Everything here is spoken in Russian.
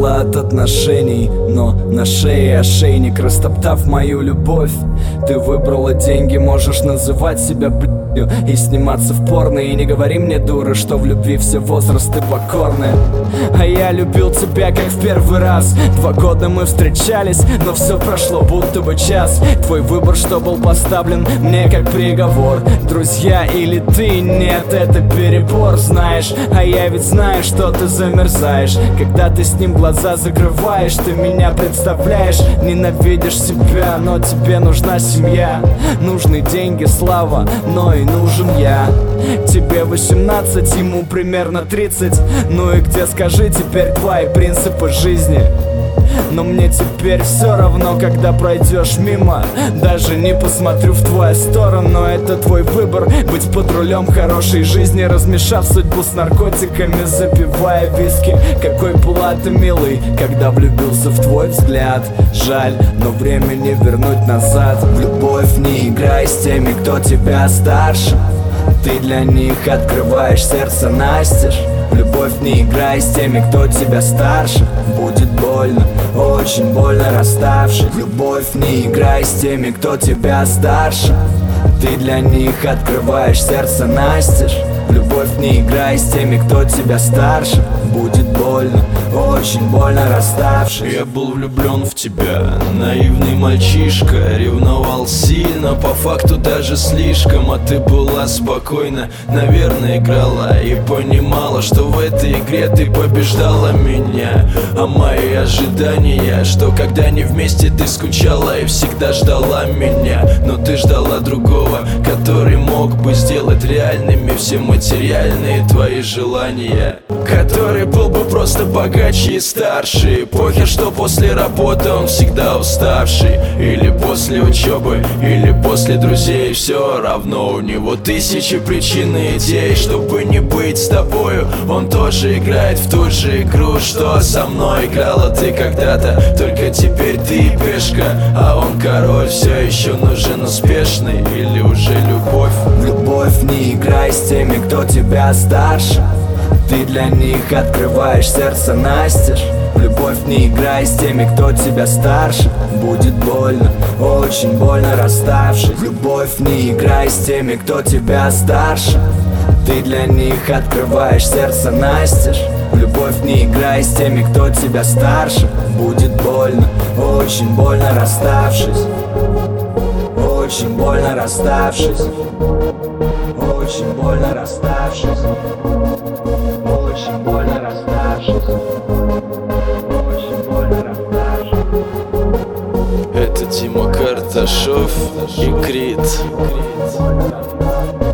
устала от отношений, но на шее ошейник, растоптав мою любовь. Ты выбрала деньги, можешь называть себя блядью и сниматься в порно. И не говори мне, дура, что в любви все возрасты покорны. А я любил тебя как в первый раз. 2 года мы встречались, но все прошло будто бы час. Твой выбор, что был поставлен мне как приговор. Друзья или ты, нет, это перебор, знаешь. А я ведь знаю, что ты замерзаешь. Когда ты с ним глаза закрываешь, ты меня представляешь. Ненавидишь себя, но тебе нужна семья. Нужны деньги, слава, но и нужен я. Тебе 18, ему примерно 30. Ну и где, скажи теперь, твои принципы жизни? Но мне теперь все равно, когда пройдешь мимо. Даже не посмотрю в твою сторону. Это твой выбор, быть под рулем хорошей жизни, размешав судьбу с наркотиками, запивая виски. Какой была ты милый, когда влюбился в твой взгляд. Жаль, но времени вернуть назад. В любовь не играй с теми, кто тебя старше. Ты для них открываешь сердце настежь. В любовь не играй с теми, кто тебя старше. Будет больно, очень больно расставшись. В любовь не играй с теми, кто тебя старше. Ты для них открываешь сердце настежь. В любовь не играй с теми, кто тебя старше. Будет больно, очень больно расставшись. Я был влюблен в тебя, наивный мальчишка. Ревновал сильно, по факту даже слишком. А ты была спокойна, наверное, играла и понимала, что в этой игре ты побеждала меня. А мои ожидания, что когда не вместе ты скучала и всегда ждала меня. Но ты ждала другого, который мог бы сделать реальными все материальные твои желания, который был бы просто богаче и старше. Похер, что после работы он всегда уставший, или после учебы, или после друзей. Все равно у него тысячи причин и идей, чтобы не быть с тобою. Он тоже играет в ту же игру, что со мной играла ты когда-то. Только теперь ты пешка, а он король. Все еще нужен успешный или уже любовь? В любовь не играй с теми, кто тебя старше. Ты для них открываешь сердце настежь. В любовь не играй с теми, кто тебя старше. Будет больно, очень больно расставшись. В любовь не играй с теми, кто тебя старше. Ты для них открываешь сердце настежь. В любовь не играй с теми, кто тебя старше. Будет больно, очень больно расставшись. Очень больно расставшись. Очень больно расставшись. Очень больно расставшись. Очень больно расставшись. Это Дима Карташов и Крит.